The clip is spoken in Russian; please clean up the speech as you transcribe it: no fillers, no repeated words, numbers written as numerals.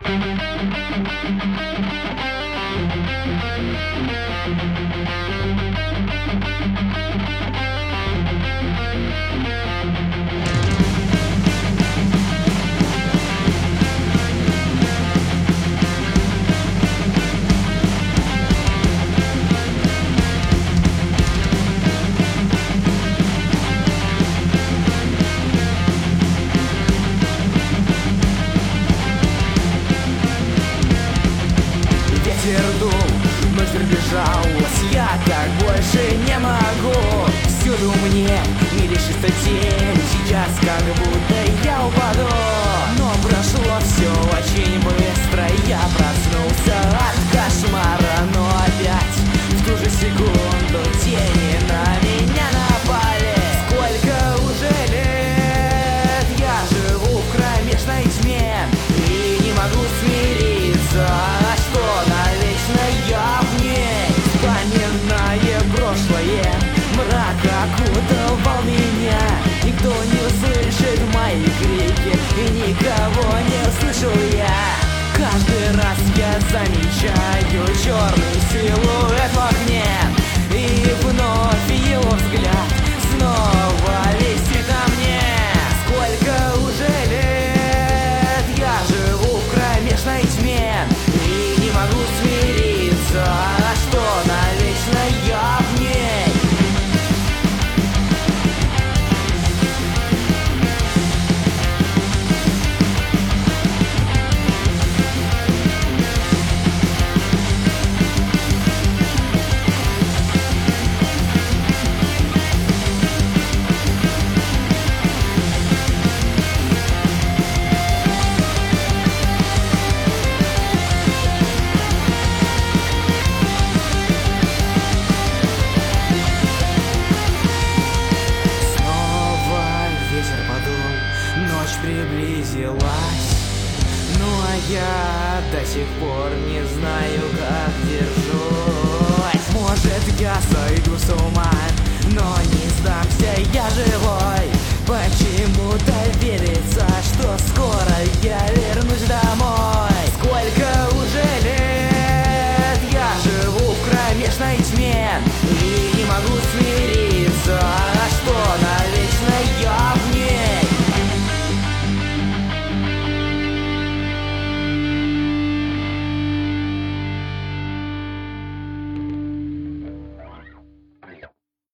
Ветер дул, ночь приближалась, я так больше не могу. Всюду мне мерещится тень, сейчас как будто я упаду. Но прошло все очень быстро, я проснулся от кошмара. Но опять в ту же секунду тени на меня напали. Сколько уже лет я живу в кромешной тьме и не могу смириться, что навечно я в ней. Вспоминая прошлое, мрак окутывал меня. Никто не услышит мои крики, и никого не услышу я. Каждый раз я замечаю черный силуэт в окне, и вновь его взгляд снова висит на мне. Сколько уже лет я живу в кромешной тьме и не могу смириться, что навечно я в ней. Ночь приблизилась, ну а я до сих пор не знаю, как держусь. Может, я сойду с ума, но не сдамся, я живой.